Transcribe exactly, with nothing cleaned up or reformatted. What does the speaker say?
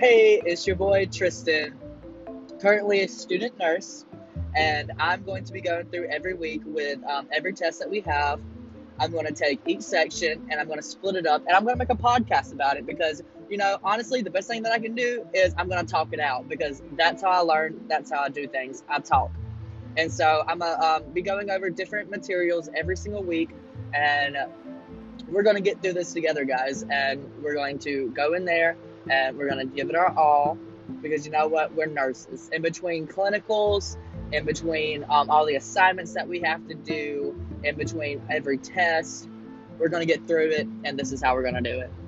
Hey, it's your boy Tristan, currently a student nurse, and I'm going to be going through every week with um, every test that we have. I'm going to take each section and I'm going to split it up, and I'm going to make a podcast about it because, you know, honestly, the best thing that I can do is I'm going to talk it out because that's how I learn, that's how I do things. I talk. And so I'm going to um, be going over different materials every single week, and we're going to get through this together, guys, and we're going to go in there and we're going to give it our all because you know what? We're nurses. In between clinicals, in between um, all the assignments that we have to do, in between every test, we're going to get through it, and this is how we're going to do it.